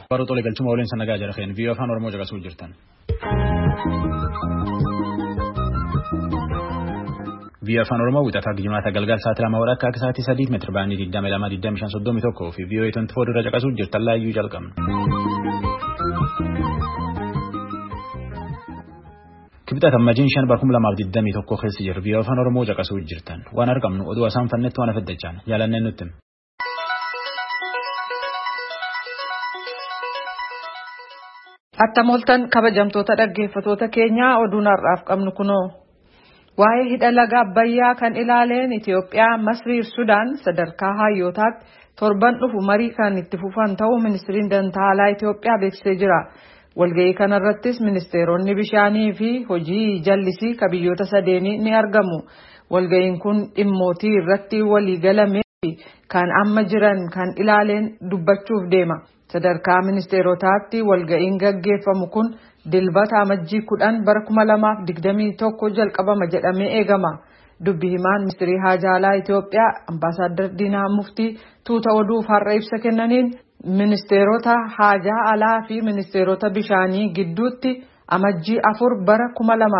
Baroota waliigalchuma waliin sanagaa jira keen biyya afaan Oromoo caqasuu jirtan. Biyya afaan Oromoo wixataa Jimaata galgal sa'aatii 2 akka sa'aatii 3 meetira baanii 22:25 fi biyya 24 irra caqasuu jirtan laayyuu jalqabna. Kibxata Majin 5/2021 keessa jira biyya afaan Oromoo caqasuu jirtan. Waan argamnu oduu asaan fannetti waan afaddachaan jaalanneen nutti. Attamoltan kabajamtoota dhaggeeffatoota keenyaa oduun har'aaf qabnu kunoo waa'ee hidha laga Abbayyaa kan ilaaleen Itoophiyaa, Masrii fi Sudaan sadarkaa hayyootaatti torban dhufu marii kan itti fufan ta'uu ministiriin dantaa alaa Itoophiyaa beeksisee jira. Walga'ii kanarrattis ministeeronni bishaanii fi hojii jallisii ka biyyoota sadeenii ni argamu. Walga'iin kun dhimmootii irratti waliigalamee fi kan amma jiran kan ilaaleen dubbachuuf deema. Sadarkaa ministeerotaatti walga'iin gaggeeffamu kun dilbata amajjii 10 bara 2021 jalqabama jedhamee eegama. Dubbi himaan ministirii haajaa alaa Itoophiyaa Ambaasaadder Diinaa Muftii tuuta oduuf har'a ibsa kennaniin ministeerota haajaa alaa fi ministeerota bishaanii gidduutti amajjii 4 bara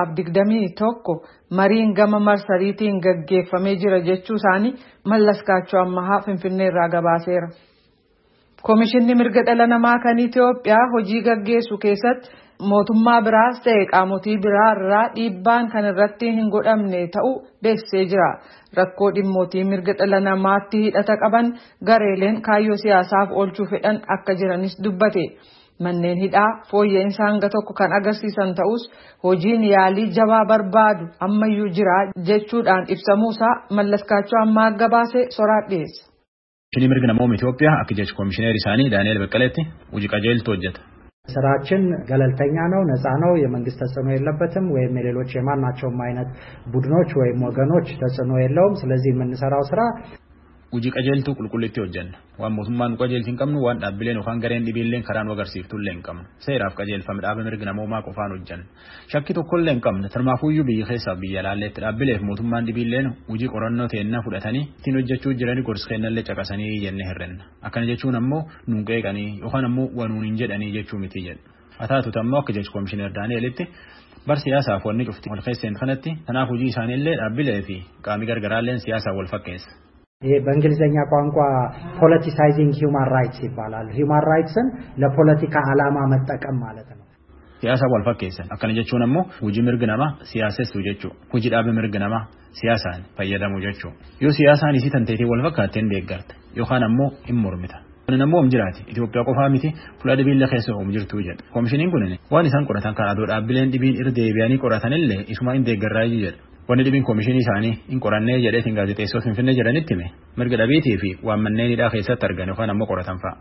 2021 mariin gama marsariitiin gaggeeffamee jira jechuu isaanii Mallaskaachoo Ammahaa Finfinneerraa gabaaseera. Komishinni mirga dhala namaa kan Itoophiyaa hojii gaggeessu keessatti mootummaa biraas ta'e qaamotii biraa irraa dhiibbaan kan irratti hin godhamne ta'uu beeksisee jira. Rakkoo dhimmootii mirga dhala namaatti hidhata qaban gareeleen kaayyoo siyaasaaf oolchuu fedhan akka jiranis dubbate. Manneen hidhaa fooyya'insa hanga tokko kan agarsiisan ta'us hojiin yaalii jabaa barbaadu ammayyuu jira jechuudhaan ibsamuusaa Mallaskaachoo Ammaa gabaasee soraat dhiyeessa. Komishinii mirga namoota Itoophiyaa akka jecha komishineer isaanii Daani'eel Beqqeleetti hojii qajeeltuu hojjeta. ስራችን ገለልተኛ ነው ነፃ ነው የመንግስት ተጽዕኖ የለበትም ወይም የሌሎች የማናቸውም አይነት ቡድኖች ወይም ወገኖች ተጽዕኖ የለውም ስለዚህ የምንሰራው ስራ hojii qajeeltuu qulqullitti hojjenna waan mootummaan qajeeltii hin qabnu waan dhaabbileen yookaan gareen dhibiilleen karaan agarsiiftullee hin qabnu seeraaf qajeelfame dhaaba mirga namoomaa qofaan hojjenna shakki tokkollee hin qabne tarmaafuyyuu biyya keessaaf biyya laalleetti dhaabbileef mootummaan dhibiilleen hojii qorannoo teennaa fudhatanii ittiin hojjechuu jiranii gorsa kennallee caqasanii jennee hirrenna akkana jechuun ammoo nuun qeeqanii yookaan ammoo wanuun hin jedhanii jechuu miti jedhu ataatuta ammoo akka jechu komishineer Daani'eelitti bar siyaasaaf wanni cufti wal keesseen kanatti kanaaf hojii isaaniillee dhaabbilee fi qaamii gargaraalleen siyaasaa wal fakkeessa. በእንግሊዘኛ ቋንቋ ፖለቲሳይዚንግ ሂውማን ራይትስ ይባላል ሂውማን ራይትስን ለፖለቲካ ዓላማ መጠቀም ማለት ነው siyaasa wal fakkeessan akkana jechuun ammoo hojii mirga namaa siyaasessuu jechuu hojii dhaabe mirga namaa siyaasaan fayyadamuu jechuu yoo siyaasaan isii tanteetee wal fakkaatteen deeggarte yookaan ammoo hin mormita kun ammoo jiraati Itoophiyaa qofaa miti fuula dhibiilla keessa jirtuu jedha komishiniin kun waan isaan qoratan kan adoo dhaabbileen dhibiin irra deebi'anii qoratanillee isuma hin deeggarraayii jedha wanni dhibiin komishinii isaanii hin qorannee jedheetiin gaazexeessoo Finfinnee jedhanitti hime mirga dhabeetii fi waan manneen hidhaa keessatti argan yookaan ammoo qoratan fa'a.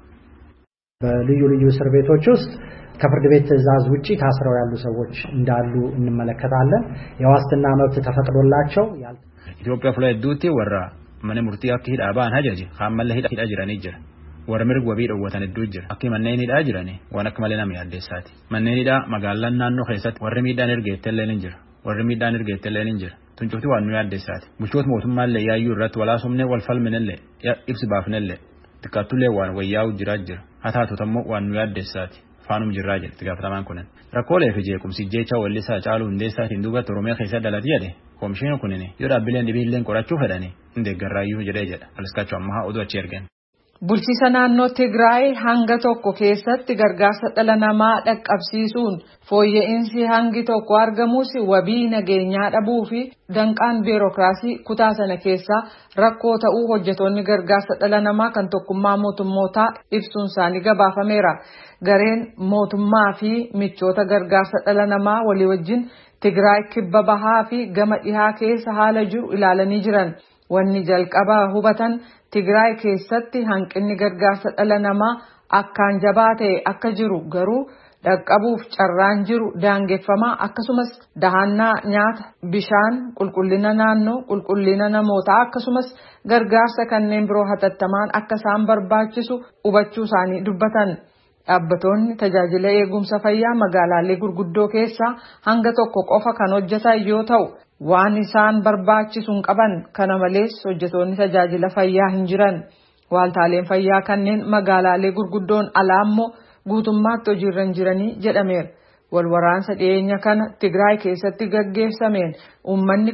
በልዩ ልዩ እስር ቤቶች ውስጥ ከፍርድ ቤት ትዕዛዝ ውጪ ታስረው ያሉ ሰዎች እንዳሉ እንመለከታለን የዋስትና መብት ተፈቅዶላቸው ኢትዮጵያ ፍላ ዱቲ ወራ ማነ ሙርቲ አኪ ሂዳ ባን ሀጃጂ ካመለ ሂዳ ጅራኒ ጅራ ወረ ምርግ ወቢ ደወተን ዱ ጅራ አኪ መነን ሂዳ ጅራኒ ዋና ከመለና ሚያደሳቲ መነን ሂዳ መጋላን ናኖ ኸይሰት ወረ ሚዳን እርገተለን ጅራ ወረ ሚዳን እርገተለን ጅራ tuncuti waan nu yaaddeessaati bulchoota mootummaallee yaayyuu irratti walaasumnee wal falminellee ibsi baafnellee xiqqaatullee waan wayyaa'u jira hataatota ammoo waan nu yaaddeessaati faanum jirraa jedhe itti gaafatamaan kunin rakkoolee fi jeequmsi jecha wallisaa caaluu hundeessaatiin duubatti Oromiyaa keessa dalati jedhe komishiina kunin yoo dhaabbileen dhibiilleen qorachuu fedhanii hin deeggarraayyuu jedha Mallaskaachoo Ammahaa oduu achi ergen. Bulchiisa naannoo Tigraay hanga tokko keessatti gargaarsa dhala namaa dhaqqabsiisuun fooyya'insi hangi tokko argamus wabii nageenyaa dhabuu fi danqaan biirokraasii kutaa sana keessaa rakkoo ta'uu hojjetoonni gargaarsa dhala namaa kan tokkummaa mootummootaa ibsuun isaanii gabaafameera. Gareen mootummaa fi michoota gargaarsa dhala namaa walii wajjin Tigraay kibba bahaa fi gama dhihaa keessa haala jiru ilaalanii jiran. Wanni jalqaba hubatan Tigraay keessatti hanqinni gargaarsa dhala namaa akkaan jabaa ta'e akka jiru garuu dhaqqabuuf carraan jiru daangeffamaa akkasumas dahannaa nyaata bishaan qulqullina naannoo qulqullina namootaa akkasumas gargaarsa kanneen biroo hatattamaan akka isaan barbaachisu hubachuu isaanii dubbatan. Dhaabbattoonni tajaajila eegumsa fayyaa magaalaalee gurguddoo keessaa hanga tokko qofa kan hojjetan yoo ta'u waan isaan barbaachisuun qaban kana malees hojjettoonni tajaajila fayyaa hin jiran. Waaltaaleen fayyaa kanneen magaalaalee gurguddoon alaa immoo guutummaatti hojiirra hin jiranii jedhameera. Walwaraansa dhiyeenya kana Tigraay keessatti gaggeessameen uummanni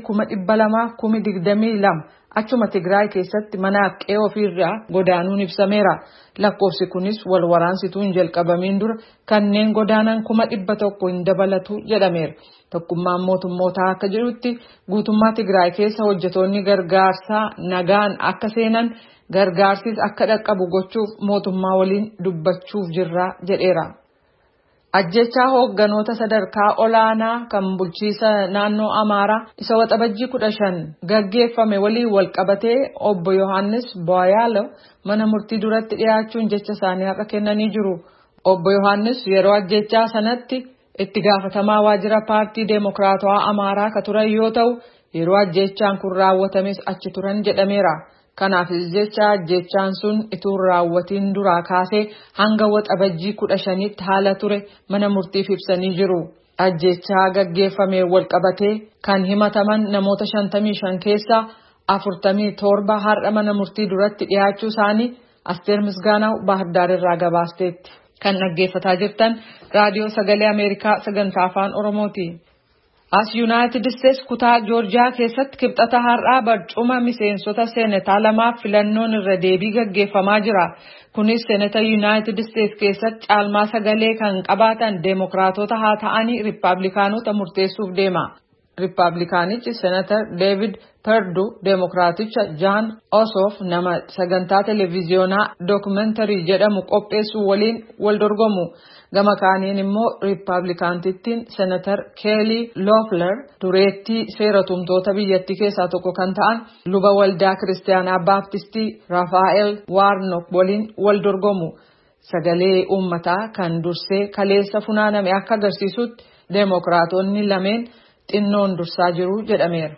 222,000 achuma Tigraay keessatti manaaf qe'ee ofiirraa godaanuun ibsameera. Lakkoofsi kunis walwaraansituun jalqabamiin dura kanneen godaanan 100,000 hin dabalatu jedhameera. Tokkummaan mootummootaa akka jedhutti guutummaa Tigraay keessa hojjetoonni gargaarsaa nagaan akka seenan gargaarsis akka dhaqqabu gochuuf mootummaa waliin dubbachuuf jirra jedheera. Ajjechaa hoogganoota sadarkaa olaanaa kan bulchiisa naannoo Amaaraa isa waxabajjii 15 gaggeeffame waliin walqabatee obbo Yohaannis Boyaalo mana murtii duratti dhiyaachuun jecha isaanii har'a kennanii jiru. Obbo Yohaannis yeroo ajjechaa sanatti itti gaafatamaa waajjira paartii Deemokiraatawaa Amaaraa ka turan yoo ta'u yeroo ajjechaan kun raawwatames achi turan jedhameera. Kanaafis jecha ajjechaan sun ituu raawwatiin duraa kaasee hanga waxabajjii 15tti haala ture mana murtiif ibsanii jiru. Ajjechaa gaggeeffamee walqabatee kan himataman namoota 55 keessaa 47 har'a mana murtii duratti dhiyaachuu isaanii Asteer Misgaanaw Baahirdaar irraa gabaasteetti. Kan dhaggeeffataa jirtan raadiyoo sagalee Ameerikaa sagantaa afaan Oromooti. As United States kutaa Georgia keessatti kibxata har'aa barcuma miseensota seenataa lamaaf filannoon irra deebii gaggeeffamaa jira. Kunis seenata United States keessatti caalmaa sagalee kan qabaatan Deemokiraatota haa ta'anii Riippaabilikaanota murteessuuf deema. Riippaabilikaanichi Senatar David Perdue Deemokiraaticha John Ossoff nama sagantaa televiziyoonaa dookumentarii jedhamu qopheessuu waliin wal dorgomu. Gama kaaniin immoo Riippaabilikaantittiin Senatar Kelly Loeffler dureettii seera tumtoota biyyattii keessaa tokko kan ta'an luba waldaa kiristaanaa baaptistii Rafaa'el Warnock waliin wal dorgomu. Sagalee uummataa kan dursee kaleessa funaaname akka agarsiisutti Deemokiraatonni lameen xinnoon dursaa jiru jedhameera.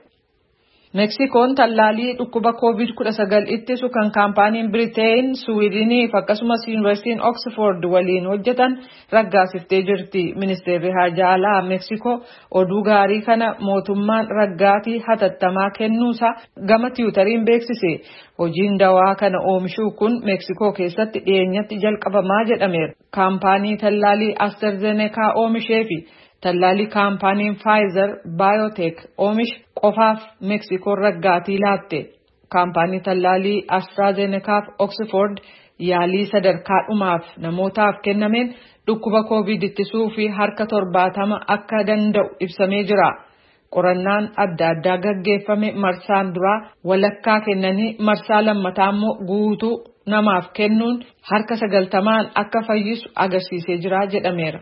Meksikoon tallaalii dhukkuba COVID-19 ittisu kan kaampaaniin Biriteen, Suwiidinii fi akkasumas Yuunivarsiitiin Oxford waliin hojjetan raggaasiftee jirti. Ministeerri Haajaa Alaa Meksikoo oduu gaarii kana mootummaan raggaatii hatattamaa kennuusaa gama tiwutariin beeksise. Hojiin dawaa kana oomishuu kun Meksikoo keessatti dhiyeenyatti jalqabamaa jedhameera. Kaampaanii tallaalii AstraZeneca oomishee fi tallaalii kaampaaniin Pfizer Biotech oomishe qofaaf Meksikoon raggaatii laatte. Kaampaanii tallaalii AstraZeneca fi Oxford yaalii sadarkaa dhumaaf namootaaf kennameen dhukkuba COVID ittisuu fi harka 70 akka danda'u ibsamee jira. Qorannaan adda addaa gaggeeffame marsaan duraa walakkaa kennanii marsaa lammataa immoo guutuu namaaf kennuun harka 90 akka fayyisu agarsiisee jira jedhameera.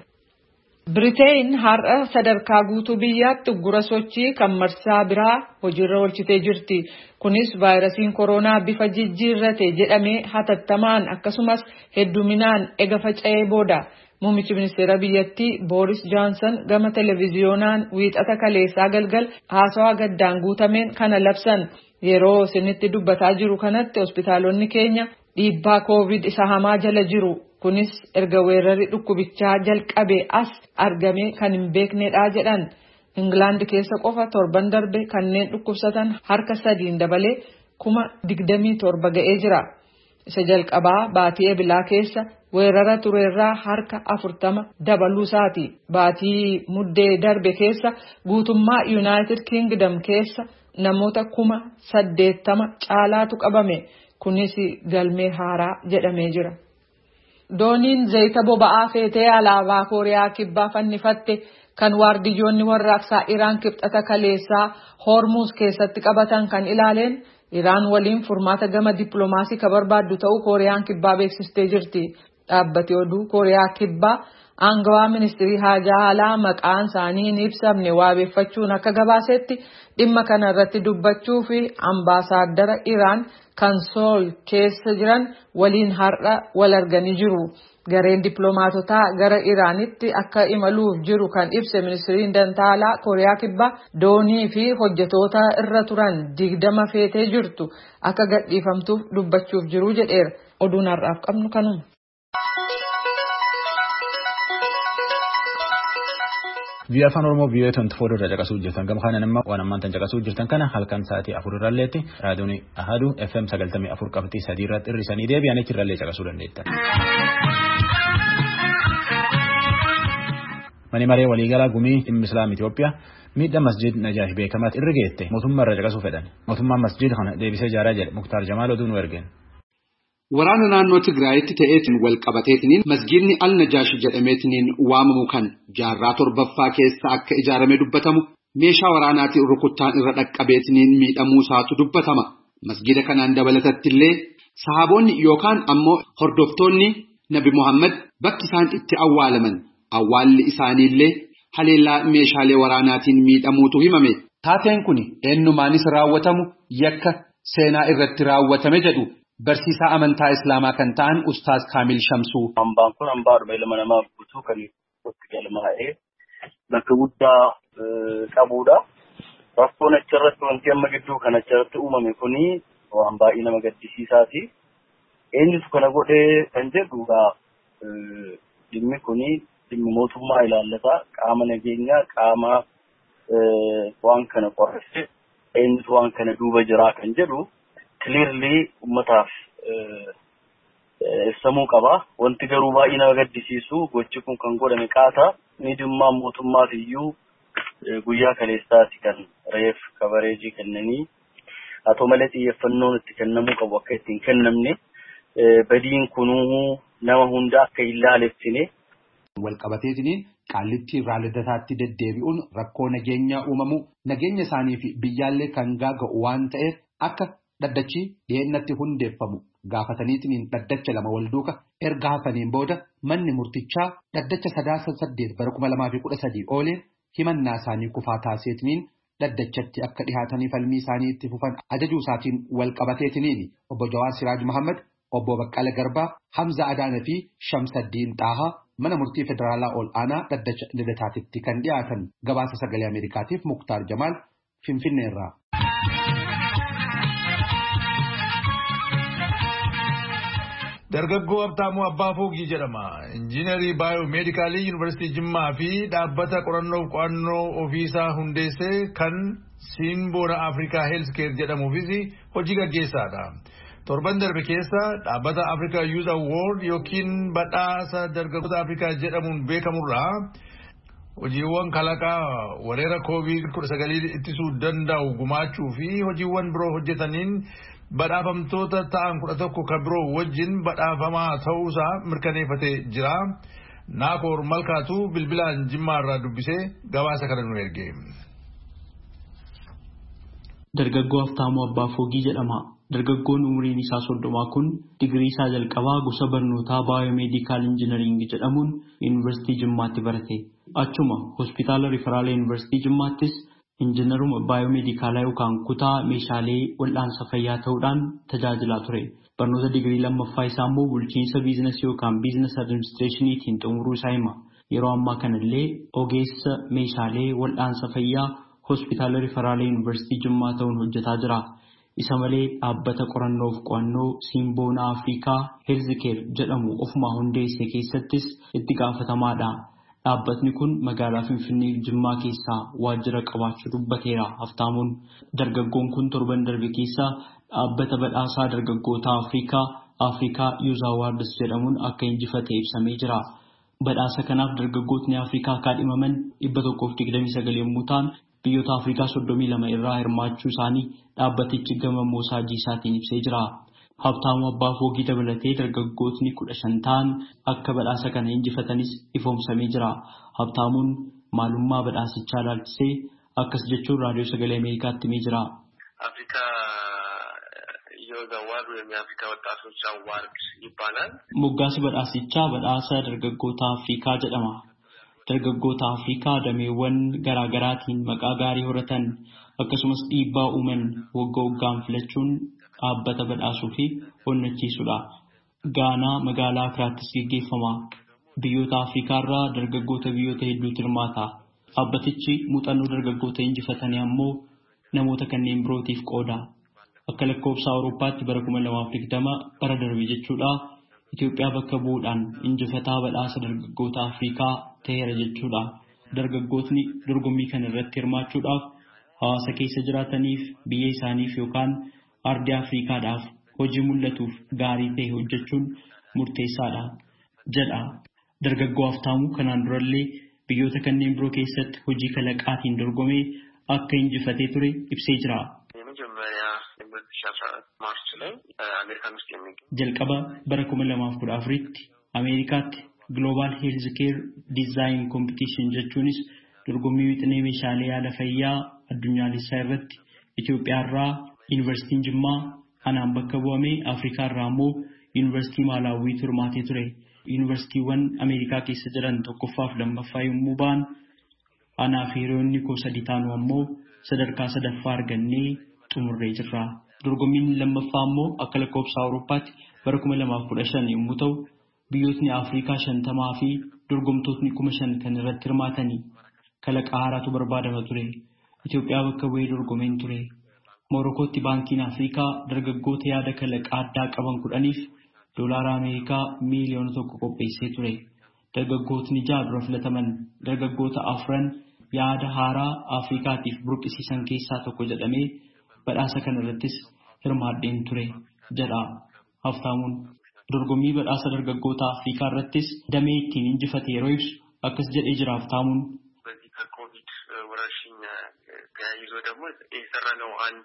Biriteen har'a sadarkaa guutuu biyyaatti uggura sochii kan marsaa biraa hojiirra oolchitee jirti. Kunis vaayirasiin koronaa bifa jijjiirrate jedhamee hatattamaan akkasumas hedduminaan ega faca'ee booda. Muummichi ministeera biyyattii Booris Johnson gama televiziyoonaan wiixata kaleessaa galgal haasawaa gaddaan guutameen kana labsan. Yeroo isinitti dubbataa jiru kanatti hospitaalonni keenya dhiibbaa COVID isa hamaa jala jiru. Kunis erga weerarri dhukkubichaa jalqabe as argame kan hin beeknedha jedhan. Ingilaand keessa qofa torban darbe kanneen dhukkubsatan harka 3 dabalee 27,000 ga'ee jira. Isa jalqabaa baatii ebilaa keessa weerara turerraa harka 40 dabaluusaati. Baatii muddee darbe keessa guutummaa United Kingdom keessa namoota 80,000 caalaatu qabame. Kunis galmee haaraa jedhamee jira. Dooniin zayita boba'aa feetee alaabaa Kooriyaa kibbaa fannifatte kan waardiyyoonni warraaqsaa Iraan kibxata kaleessaa Hormuz keessatti qabatan kan ilaaleen Iraan waliin furmaata gama dippiloomaasii ka barbaaddu ta'uu Kooriyaan kibbaa beeksistee jirti. Dhaabbati oduu Kooriyaa kibbaa aangawaa ministirii haajaa alaa maqaan isaanii hin ibsamne waabeeffachuun akka gabaasetti dhimma kana irratti dubbachuu fi ambaasaaddara Iraan kan Sool keessa jiran waliin har'a wal arganii jiru. Gareen dippiloomaatotaa gara Iraanitti akka imaluuf jiru kan ibse ministiriin dantaalaa Kooriyaa kibbaa doonii fi hojjetoota irra turan 20 feetee jirtu akka gadhiifamtuuf dubbachuuf jiru jedheera. Oduun har'aaf qabnu kanuma. Biyya afaan Oromoo biyyoota 24 irra caqasuu jirtan gama kanaan immoo waan ammaan tan caqasuu jirtan kana halkan sa'aatii 4 irralleetti raadiyoon Ahadu FM 94 qabxii 3 irratti hir'isanii deebi'anii achirrallee caqasuu dandeettan. Mani maree waliigalaa gumii dhimma Islaam Itoophiyaa miidhaa masjid Najaash beekamaatti irra geette mootummaa irra caqasuu fedhan. Mootummaan masjid kana deebisee ijaaraa jedhe Muktaar Jamaal oduu nu ergeen. Waraana naannoo Tigraayitti ta'eetiin wal qabateetiin masjidni Al-Najaash jedhameetiin waamamu kan jaarraa torbaffaa keessa akka ijaarame dubbatamu meeshaa waraanaatiin rukuttaan irra dhaqqabeetiin miidhamuu isaatu dubbatama. Masjida kanaan dabalatatti illee sahaboonni yookaan ammoo hordoftoonni Nabi Muhammad bakki isaan itti awwaalaman awwaalli isaaniillee haleellaa meeshaalee waraanaatiin miidhamuutu himame. Taateen kun eenyumaanis raawwatamu yakka seenaa irratti raawwatame jedhu barsiisaa amantaa Islaamaa kan ta'an Ustaaz Kaamil Shamsuu. Hambaan kun hambaa dhuma ilma namaa guutuu kan itti galmaa'ee bakka guddaa qabuudha. Rakkoon achirratti wanti amma gidduu kan achirratti uumame kuni waan baay'ee nama gaddisiisaati. Eenyutu kana godhee kan jedhuudha dhimmi kuni dhimmi mootummaa ilaallata qaama nageenyaa qaama waan kana qorresse eenyutu waan kana duuba jiraa kan jedhu clearly ummataaf ibsamuu qaba. Wanti garuu baay'ee nama gaddisiisu gochi kun kan godhame qaata miidhummaa mootummaaf iyyuu guyyaa kaleessaati kan reef kabareejii kennanii haa ta'u malee xiyyeeffannoon itti kennamuu qabu akka ittiin kennamne badiin kunuu nama hunda akka hin laalessine. Walqabateetiin qaallitti irraa lidataatti deddeebi'uun rakkoo nageenyaa uumamu nageenya isaanii fi biyyaallee kan gaaga'u waan ta'eef akka dhaddachi dhiyeennatti hundeeffamu gaafataniitiin dhaddacha lama wal duuka erga hafaniin booda manni murtichaa dhaddacha 9/8/2013 ooleen himannaa isaanii kufaa taaseetiin dhaddachatti akka dhihaatanii falmii isaanii itti fufan ajajuu isaatiin walqabateetiin obbo Jawaar Siraaj Muhammad, obbo Baqqala Garbaa, Hamza Adaanaa fi Shamsaddiin Xaahaa mana murtii federaalaa ol aanaa dhaddacha lidataatitti kan dhiyaatan. Gabaasa sagalee Ameerikaatiif Muktaar Jamaal Finfinneerraa. Dargaggoo Abtaamuu Abbaa Foogii jedhama. Injiinarii Baayoomeedikaalii Yuunivarsiitii Jimmaa fi dhaabbata qorannoof qo'annoo ofiisaa hundeessee kan Siinboona Afrikaa Heelskeer jedhamuufis hojii gaggeessaadha. Torban darbe keessa dhaabbata Afrikaa Youth Award yookiin badhaasa dargaggoota Afrikaa jedhamuun beekamurraa hojiiwwan kalaqaa weerara COVID-19 ittisuu danda'u gumaachuu fi hojiiwwan biroo hojjetaniin badhaafamtoota ta'an 11 kan biroo wajjin badhaafamaa ta'uusaa mirkaneeffatee jira. Naakoor Malkaatu bilbilaan Jimmaarraa dubbisee gabaasa kana nu erge. Dargaggoo Abtaamuu Abbaa Foogii jedhama. Dargaggoon umriin isaa 30 kun digirii isaa jalqabaa gosa barnootaa Baayoomeedikaal Injiinariingii jedhamuun Yuunivarsiitii Jimmaatti barate. Achuma hospitaala Riferaal Yuunivarsiitii Jimmaattis injiinaruma Baayoomeedikaalaa yookaan kutaa meeshaalee wal'aansa fayyaa ta'uudhaan tajaajilaa ture. Barnoota digirii lammaffaa isaa immoo bulchiinsa biizinasii yookaan biizinas adiministireeshiniitiin xumuruu isaa hima. Yeroo ammaa kanallee ogeessa meeshaalee wal'aansa fayyaa hospitaala Riferaal Yuunivarsiitii Jimmaa ta'uun hojjetaa jira. Isa malee dhaabbata qorannoof qo'annoo Siinboona Afrikaa Heelskeer jedhamu ofuma hundeesse keessattis itti gaafatamaadha. Dhaabbatni kun magaalaa Finfinnee Jimmaa keessaa waajjira qabaachuu dubbateera. Aftaamuun dargaggoon kun torban darbe keessa dhaabbata badhaasaa dargaggoota Afrikaa Youth Awards jedhamuun akka injifatee ibsamee jira. Badhaasa kanaaf dargaggootni Afrikaa kaadhimaman 129 yommuu ta'an biyyoota Afrikaa 32 irraa hirmaachuu isaanii dhaabbatichi gama moosaajii isaatiin ibsee jira. Abtaamuu Abbaa Foogii dabalatee dargaggootni 15 ta'an akka badhaasa kana injifatanis ifoomsamee jira. Abtaamuun maalummaa badhaasichaa ilaalchisee akkas jechuun raadiyoo sagalee Ameerikaatti himee jira. Moggaasi badhaasichaa badhaasa dargaggoota Afrikaa jedhama. Dargaggoota Afrikaa dameewwan garaagaraatiin maqaa gaarii horatan akkasumas dhiibbaa uuman waggaan filachuun dhaabbata badhaasuu fi onnachiisuudha. Gaanaa magaalaa Akiraattis gaggeeffama. Biyyoota Afrikaa irraa dargaggoota biyyoota hedduutu hirmaata. Dhaabbatichi muuxannoo dargaggoota injifatanii ammoo namoota kanneen birootiif qooda. Akka lakkoofsa Awurooppaatti bara 2020 bara darbe jechuudha. Itoophiyaa bakka bu'uudhaan injifataa badhaasa dargaggoota Afrikaa ta'eera jechuudha. Dargaggootni dorgommii kana irratti hirmaachuudhaaf hawaasa keessa jiraataniif biyya isaaniif yookaan ardii Afrikaadhaaf hojii mul'atuuf gaarii ta'e hojjechuun murteessaadha jedha. Dargaggoo Abtaamuu kanaan durallee biyyoota kanneen biroo keessatti hojii kalaqaatiin dorgomee akka injifatee ture ibsee jira. Jalqaba bara 2014tti Ameerikaatti Global Health Care Design Competition jechuunis dorgommii wixinee meeshaalee yaala fayyaa addunyaalessaa irratti Itoophiyaa irraa Yuunivarsiitiin Jimmaa anaan bakka bu'amee Afrikaa irraa immoo Yuunivarsiitii Maalaawii turmaatee ture. Yuunivarsiitiiwwan Ameerikaa keessa jiran tokkoffaaf lammaffaa yommuu ba'an anaa fi hiriyoonni koo sadii taanu ammoo sadarkaa sadaffaa argannee xumurree jirra. Dorgommiin lammaffaa immoo akka lakkoofsa Awurooppaatti bara 2015 yommuu ta'u biyyootni Afrikaa 50 fi dorgomtootni 5,000 kan irratti hirmaatanii kalaqa haaraatu barbaadama ture. Itoophiyaa bakka bu'ee dorgomeen ture. Morokootti baankiin Afrikaa dargaggoota yaada kalaqaa addaa qaban 10,000 doolaara Ameerikaa miiliyoona 1 qopheessee ture. Dargaggootni 6 dura filataman dargaggoota 4 yaada haaraa Afrikaatiif burqisiisan keessaa tokko jedhamee badhaasa kana irrattis hirmaadheen ture jedha Haftaamuun. Dorgommii badhaasa dargaggoota Afrikaa irrattis damee ittiin injifate yeroo ibsu akkas jedhee jira Haftaamuun. ኮቪድ ወረርሽኝ ተያይዞ ደግሞ የሰራነው አንድ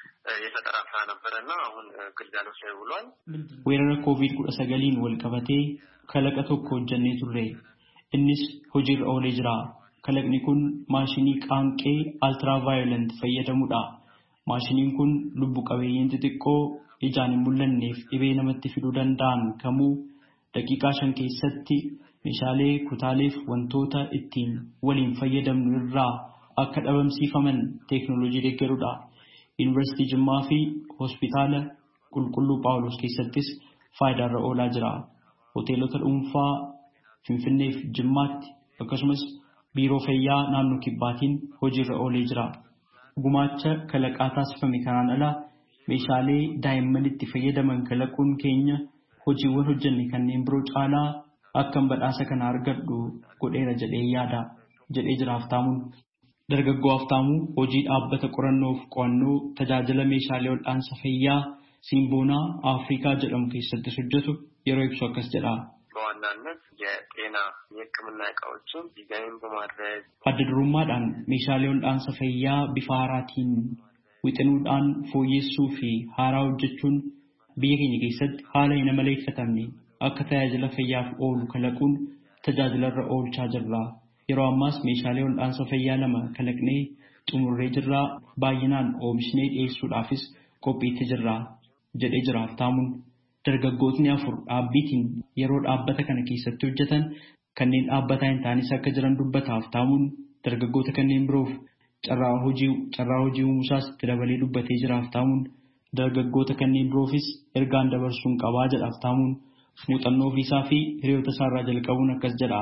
የፈጠራ ስራ ነበርና አሁን ግልጋሎት ላይ ውሏል። ወረራ ኮቪድ-19 ወልቀበቴ ከለቀ tokko hojjannee turre innis hojiirra oolee jira. Kalaqni kun maashinii qaanqee ultraviolet fayyadamudha. Maashiniin kun lubbu qabeeyyiin xixiqqoo ijaan hin mul'anneef dhibee namatti fiduu danda'an kamuu daqiiqaa 5 keessatti meeshaalee kutaaleef wantoota ittiin waliin fayyadamnu irraa akka dhabamsiifaman teeknooloojii deeggarudha. Yuunivarsiitii Jimmaa fi hospitaala Qulqulluu Phaawulos keessattis faayidaarra oolaa jira. Hoteelota dhuunfaa Finfinnee fi Jimmaatti akkasumas biiroo fayyaa naannoo Kibbaatiin hojiirra oolee jira. Gumaacha kalaqaa taasifame kanaan ala meeshaalee daa'imman itti fayyadaman kalaquun keenya hojiiwwan hojjenne kanneen biroo caalaa akkan badhaasa kana argadhu godheera jedhee yaada jedhee jira Haftaamuun. Dargaggoo Haftaamuu hojii dhaabbata qorannoo fi qo'annoo tajaajila meeshaalee wal'aansa fayyaa Simboonaa Afrikaa jedhamu keessatti hojjetu yeroo ibsu akkas jedha. በዋናነት የጤና የሕክምና ዕቃዎችን ዲዛይን በማድረግ adda durummaadhaan meeshaalee wal'aansa fayyaa bifa haaraatiin wixanuudhaan fooyyessuu fi haaraa hojjechuun biyya keenya keessatti haala hin amaleeffatamne akka tajaajila fayyaaf oolu kalaquun tajaajilarra oolchaa jirra. Yeroo ammaas meeshaalee wal'aansa fayyaa 2 kalaqnee xumurree jirra. Baay'inaan oomishnee dhiyeessuudhaafis qophiitti jirra jedhee jira Haftaamuun. Dargaggootni 4 dhaabbiitiin yeroo dhaabbata kana keessatti hojjetan kanneen dhaabbataa hin taanes akka jiran dubbata Haftaamuun. Dargaggoota kanneen biroof carraa hojii uumusaas itti dabalee dubbatee jira Haftaamuun. Dargaggoota kanneen biroofis ergaan dabarsuun qabaa jedha Haftaamuun. Muuxannoo ofiisaa fi hiriyoota isaarraa jalqabuun akkas jedha.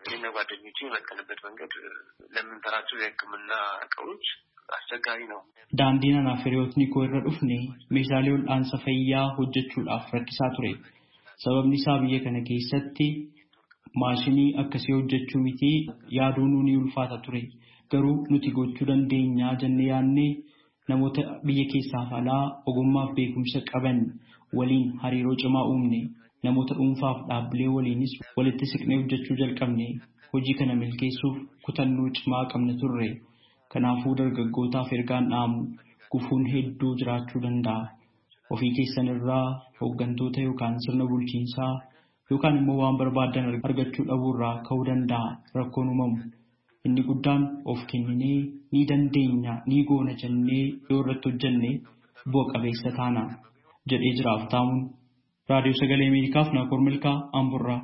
ጓደኞቼ የመጣንበት መንገድ ለምንሰራቸው የሕክምና ዕቃዎች አስቸጋሪ ነው። Daandiin anaaf hiriyootni koo irra dhufne meeshaalee wal'aansa fayyaa hojjechuudhaaf rakkisaa ture. Sababni isaa biyya kana keessatti maashinii akkasii hojjechuu miti yaaduun ni ulfaata ture. Garuu nuti gochuu dandeenyaa jennee yaadnee namoota biyya keessaaf alaa ogummaaf beekumsa qaban waliin hariiroo cimaa uumne. Namoota dhuunfaaf dhaabbilee waliinis walitti siqnee hojjechuu jalqabne. Hojii kana milkeessuuf kutannoo cimaa qabna turre. Kanaafuu dargaggootaaf ergaan dhaamu gufuun hedduu jiraachuu danda'a. Ofii keessan irraa hooggantoota yookaan sirna bulchiinsaa yookaan immoo waan barbaadan argachuu dhabuurraa ka'uu danda'a rakkoon uumamu. Inni guddaan of kenninee ni dandeenya ni goona jennee yoo irratti hojjenne bu'a qabeessa taana jedhee jira Haftaamuun. Raadiyoo Sagalee Ameerikaaf Naakoor Milkaa Amburraa.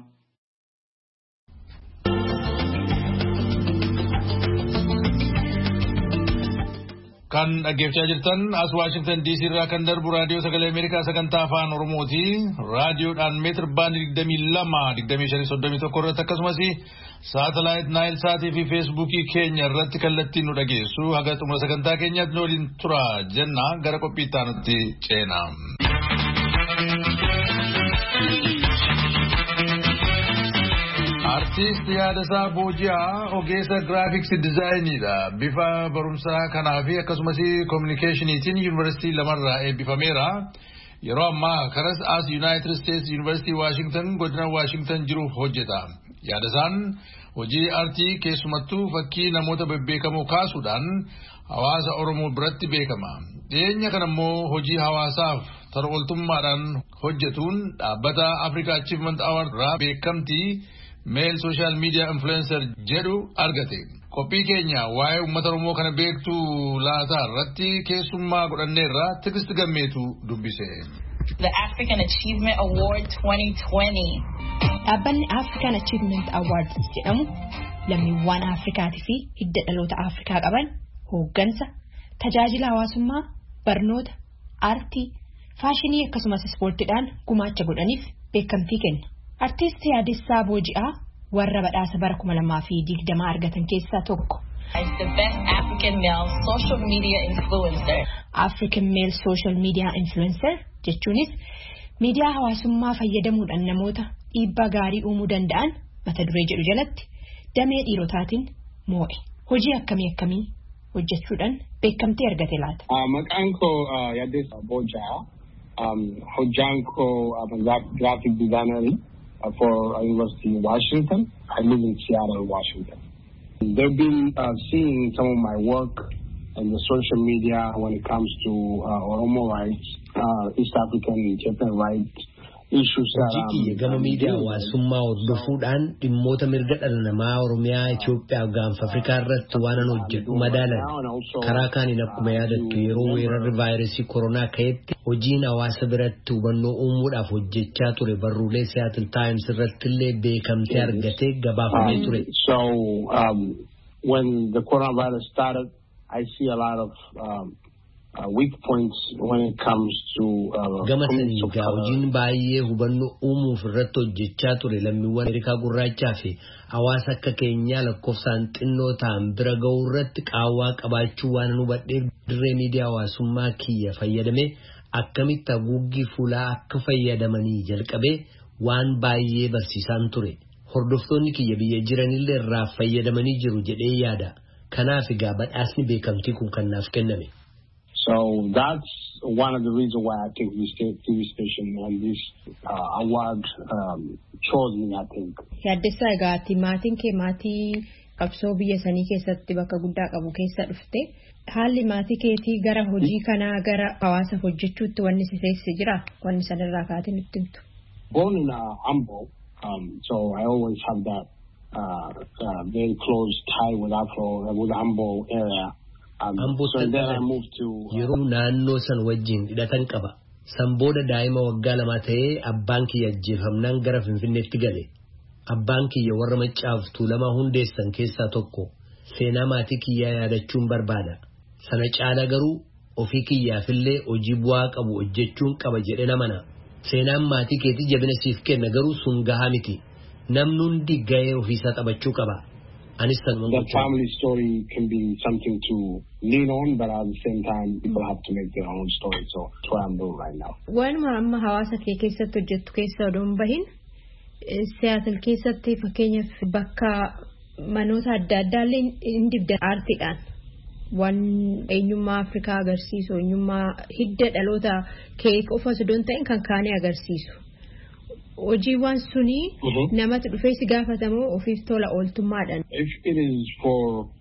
Kan dhaggeeffachaa jirtan as Waashingtan DC irraa kan darbu raadiyoo Sagalee Ameerikaa sagantaa afaan Oromooti. Raadiyoodhaan meetir baandii 22, 25, 31 irratti akkasumas saatalaayit Naayil Saatii fi Feesbuukii keenya irratti kallattiin nu dhageessu. Haga xumura sagantaa keenyaatti waliin tura jenna gara qophii itti aanutti ceena. Artiist Yaadasaa Booji'aa ogeessa giraafiksii dizaayiniidha. Bifa barumsaa kanaa fi akkasumas kominikeeshiniitiin yuunivarsiitii lamarraa eebbifameera. Yeroo ammaa kanas as Yuunaayitid Isteetsi yuunivarsiitii Waashingtan godina Waashingtan jiruuf hojjeta. Yaadasaan hojii aartii keessumattuu fakkii namoota bebbeekamoo kaasuudhaan hawaasa Oromoo biratti beekama. Dhiyeenya kana immoo hojii hawaasaaf tola ooltummaadhaan hojjetuun dhaabbata Africa Achievement Award irraa beekamtii Male Social Media Influencer jedhu argate. Qophii keenya waa'ee uummata Oromoo kana beektuu laataa irratti keessummaa godhanneerra Tigist Gammeetu dubbise. The African Achievement Award 2020. Dhaabbanni African Achievement Award jedhamu lammiiwwan Afrikaatii fi hidda dhaloota Afrikaa qaban hooggansa, tajaajila hawaasummaa, barnoota, aartii, faashinii akkasumas ispoortiidhaan gumaacha godhaniif beekamtii kenna. Artiist Yaadessaa Booji'aa warra badhaasa bara 2020 argatan keessaa tokko. The best African male social media influencer. African male social media influencer jechuunis miidiyaa hawaasummaa fayyadamuudhaan namoota dhiibbaa gaarii uumuu danda'an mata duree jedhu jalatti damee dhiirotaatiin moo'e. Hojii akkamii hojjechuudhaan beekamtii argate laata? Maqaan koo Yaadessaa Booji'aa. Hojjaan koo graphic designer for University of Washington. I live in Seattle, Washington. They've been seeing some of my work in the social media when it comes to Oromo rights, East African and Ethiopian rights issues. Gama miidiyaa hawaasummaa hordofuudhaan dhimmoota mirga dhala namaa Oromiyaa, Itoophiyaa, gaanfa Afrikaa irratti waan an hojjedhu madaalan. Karaa kaaniin akkuma yaadattu yeroo weerarri vaayirasii koronaa ka'etti hojiin hawaasa biratti hubannoo uumuudhaaf hojjechaa ture barruulee Seattle Times irratti illee beekamtii argatee gabaafamee ture. So when the coronavirus started, I see a lot of weak points when it comes to gama sanii hojiin baay'ee hubannoo uumuuf irratti hojjechaa ture lammiiwwan Ameerikaa gurraachaa fi hawaasa akka keenyaa lakkoofsaan xinnoo ta'an bira ga'uu irratti qaawwaa qabaachuu waan hubadheef dirree miidiyaa hawaasummaa kiyya fayyadamee akkamitti haguuggii fuulaa akka fayyadamanii jalqabee waan baay'ee barsiisaan ture. Hordoftoonni kiyya biyya jiranillee irraa fayyadamanii jiru jedhee yaada. Kanaaf egaa badhaasni beekamtii kun kan naaf kenname. So that's one of the reasons why I think this TV station and this award chose me, I think. Yaadessaa egaa maatiin kee maatii qabsoo biyya sanii keessatti bakka guddaa qabu keessa dhufte. Haalli maatii keetii gara hojii kanaa gara hawaasa hojjechuutti wanni si teessise jira? Wanni sanarraa kaatiin nutti himtu. Born in Ambo, so I always have that very close tie with Ambo area. So then I moved to yeroo naannoo san wajjin hidhatan qaba. San booda daa'ima waggaa 2 ta'ee abbaan kiyya ajjeefamnaan gara Finfinneetti gale. Abbaan kiyya warra Maccaaf Tuulamaa hundeessan keessaa tokko. Seenaa maatii kiyyaa yaadachuun barbaada. Sana caala garuu ofii kiyyaafillee hojii bu'aa qabu hojjechuun qaba jedhee namana. Seenaan maatii keetii jabina siif kenna garuu sun gahaa miti. Namni hundi gahee ofiisaa taphachuu qaba. The family story can be something to lean on, but at the same time, people have to make their own story. So that's what I'm doing right now. Waanuma amma hawaasa kee keessatti hojjettu keessa odoon bahin Seattle keessatti fakkeenyaaf bakka manoota adda addaallee hin dibdan aartiidhaan waan eenyummaa Afrikaa agarsiisu, eenyummaa hidda dhaloota kee qofa osoo hin ta'in kan kaanii agarsiisu. Hojiiwwan suni namatti dhufee si gaafatamoo ofiif tola ooltummaadhaan. If it is for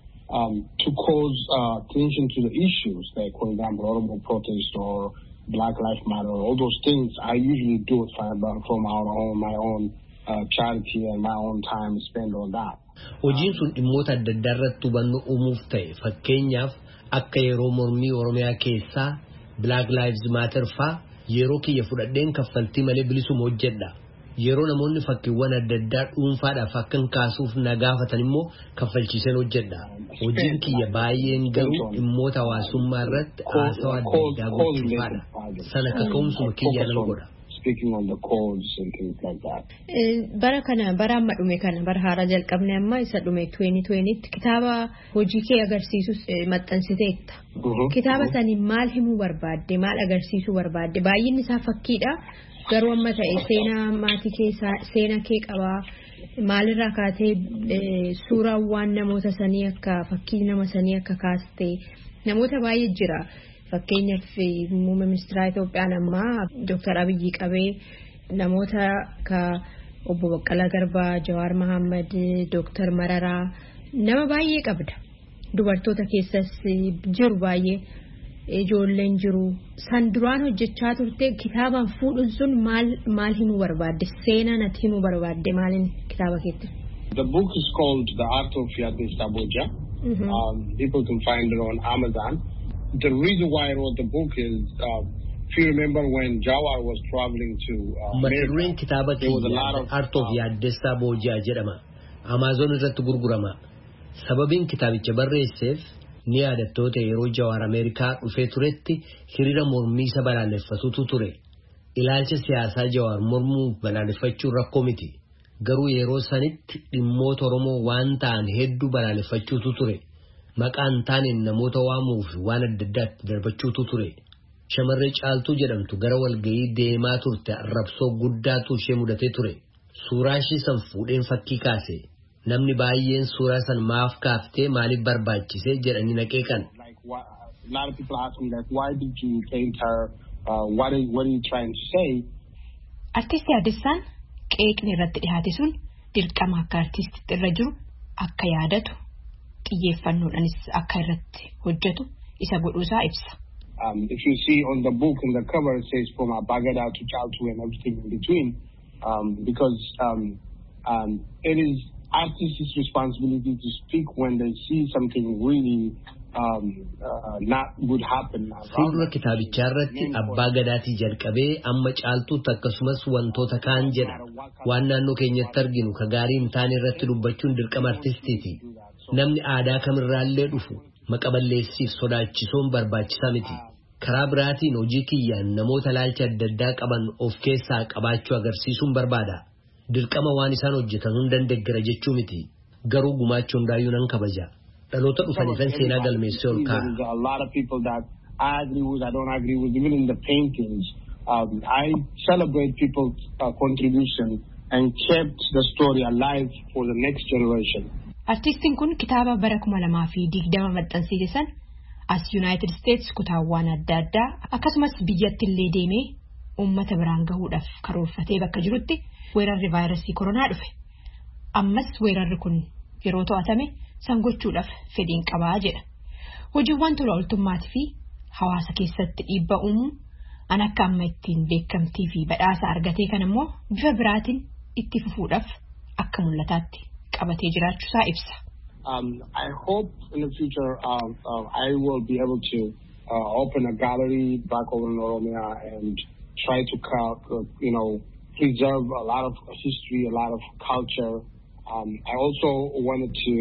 to cause attention to the issues, like for example, Oromo protest or Black Lives Matter, all those things, I usually do it from my own charity and my own time spent on that. Hojiin sun dhimmoota adda addaa irratti hubannoo uumuuf ta'e fakkeenyaaf akka yeroo mormii Oromiyaa keessaa Black Lives Matter faa yeroo kiyya fudhadheen kaffaltii malee bilisuma hojjedha. Yeroo namoonni fakkiiwwan adda addaa dhuunfaadhaaf akkan kaasuuf na gaafatan immoo kaffalchiiseen hojjedha. Hojiin kiyya baay'een garuu dhimmoota hawaasummaa irratti haasawaa adda addaa gochuufaadha. Sana kaka'umsuma kiyya nan godha. Speaking on the codes and things like that. Bara amma dhume kana bara haaraa jalqabne amma isa dhume 2020tti kitaaba hojii kee agarsiisus maxxansiteetta. Kitaaba sanii maal himuu barbaadde, maal agarsiisuu barbaadde? Baay'inni isaa fakkiidha. Garuu amma ta'e seenaa maatii keessaa seenaa kee qabaa. Maalirraa kaatee suuraawwan namoota sanii akka fakkii nama sanii akka kaaste namoota baay'ee jira. Fakkeenyaaf muummee ministeera Itoophiyaa ammaa Dr. Abiyyi qabee namoota ka obbo Baqqalaa Garbaa, Jawaar Mohaammed, Dooktar Mararaa nama baay'ee qabda. Dubartoota keessas jiru baay'ee ijoolleen jiru. San duraan hojjechaa turte kitaabaan fuudhuun sun maal himuu barbaadde? Seenaa natti himuu barbaadde maalin kitaaba keetti? The book is called The Art of Yadde Saboja. People can find it on Amazon. The reason why I wrote the book is if you remember when Jawar was traveling to America, kitaba there was a lot of Art of Yadde Saboja jedhama. Amazon irratti gurgurama. Sababin kitabicha barreesseef ni yaadattoota yeroo Jawaar Ameerikaa dhufee turetti hiriira mormii isa balaaleffatutu ture. Ilaalcha siyaasaa Jawaar mormuu balaaleffachuun rakkoo miti. Garuu yeroo sanitti dhimmoota Oromoo waan ta'an hedduu balaaleffachuutu ture. Maqaan taaneen namoota waamuuf waan adda addaatti darbachuutu ture. Shamarree Caaltuu jedhamtu gara walga'ii deemaa turte arrabsoo guddaatu ishee mudatee ture. Suuraa ishee san fuudheen fakkii kaase. Namni baay'een suuraa san maaf kaaftee maaliif barbaachise jedhanii naqeeqan. A lot of people ask me like, why did you paint her? What are you trying to say? Artisti Yaaddessaan qeeqni irratti dhihaate sun dirqama akka artistitti irra jiru akka yaadatu xiyyeeffannoodhaanis akka irratti hojjetu isa godhuusaa ibsa. If you see on the book in the cover it says from Bagada to Chaltu and everything in between, because it is artists' responsibility to speak when they see something really not good happen. Fuula kitaabichaa irratti abbaa gadaatii jalqabee amma Caaltuutti akkasumas wantoota kaan jedha. Waan naannoo keenyatti arginu ka gaarii hin taane irratti dubbachuun dirqama artistiiti. Namni aadaa kamirraallee dhufu maqaballeessiif sodaachisuun barbaachisaa miti. Karaa biraatiin hojii kiyyaan namoota ilaalcha adda addaa qaban of keessaa qabaachuu agarsiisuun barbaada. Dirqama waan isaan hojjetan hundan deeggara jechuu miti. Garuu gumaachuun hundaayyuu nan kabaja. Dhaloota dhufaniifan seenaa galmeessee ol kaa'a. A lot of people that I agree with, I don't agree with, even in the paintings. I celebrate people's contribution and kept the story alive for the next generation. Artistiin kun kitaaba bara 2020 maxxansiise san as United States kutaawwan adda addaa akkasumas biyyatti illee deemee uummata biraan gahuudhaaf karoorfatee bakka jirutti weerarri vaayirasii koronaa dhufe. Ammas weerarri kun yeroo to'atame san gochuudhaaf fedhiin qabaa jedha. Hojiiwwan tola ooltummaatii fi hawaasa keessatti dhiibbaa uumuu an akka amma ittiin beekamtii fi badhaasa argatee kan immoo bifa biraatiin itti fufuudhaaf akka mul'ataatti qabatee jiraachuusaa ibsa. I hope in the future I will be able to open a gallery back over in Oromia and try to preserve a lot of history, a lot of culture. I also wanted to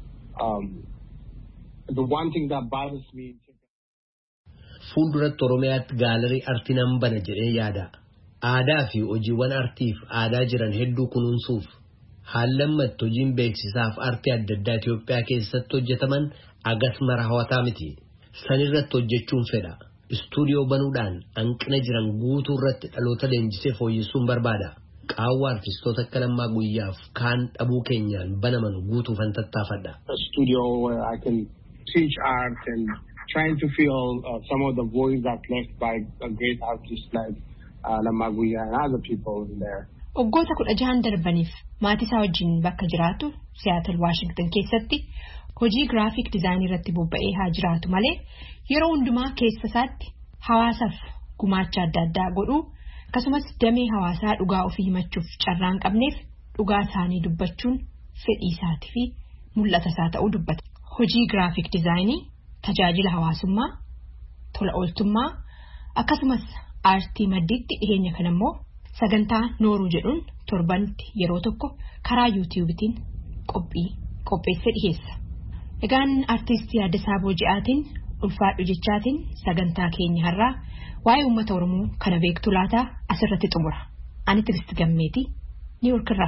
the one thing that bothers me. Fuulduratti Oromiyaatti gaalarii artii nan bana jedhee yaada. Aadaa fi hojiiwwan artiif aadaa jiran hedduu kunuunsuuf haallammatti hojiin beeksisaaf artii adda addaa Itoophiyaa keessatti hojjetaman agas mara hawataa miti. Sanirratti hojjechuun fedha. Istuudiyoo banuudhaan hanqina jiran guutuu irratti dhaloota leenjisee fooyyessuun barbaada. Qaawwa artistoota akka Lammaa Guyyaaf kaan dhabuu keenyaan banaman guutuufan tattaafadha. A studio where I can teach art and trying to fill some of the voids that's left by a great artist like Lammaa Guyyaa and other people in there. Waggoota 16 darbaniif maatii isaa wajjin bakka jiraatu Seattle Washington keessatti hojii graphic design irratti bobba'ee haa jiraatu malee yeroo hundumaa keessa isaatti hawaasaaf gumaacha adda addaa godhuu akkasumas damee hawaasaa dhugaa ofii himachuuf carraan qabneef dhugaa isaanii dubbachuun fedhii isaatii fi mul'ata isaa ta'uu dubbata. Hojii graphic design tajaajila hawaasummaa, tola ooltummaa akkasumas aartii maddiitti dhiyeenya kan immoo sagantaa nooruu jedhuun torbanitti yeroo tokko karaa yuutiyuubitiin qopheessee dhiyeessa. Egaan artistii Yaaddasaa Booji'aatiin ulfaadhu jechaatiin sagantaa keenya har'aa waa'ee uummata Oromoo kana beektu laataa asirratti xumura. Ani Tiristi Gammeetii Niiwuork irraa.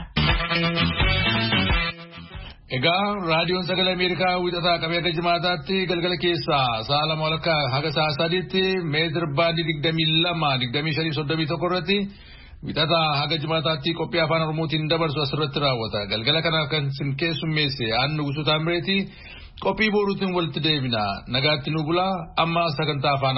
Egaa raadiyoon sagalee Ameerikaa wixataa qabee akka jimaataatti galgala keessaa sa'a 2 haga sa'a 3tti meetir baandii 22-25-31 irratti wixataa haga jimaataatti qophii afaan Oromootiin dabarsu asirratti raawwata. Galgala kana kan sin keessummeesse aannu guutuu Taamreetii qophii boruutiin walitti deebina. Nagaatti nu bulaa amma sagantaa afaan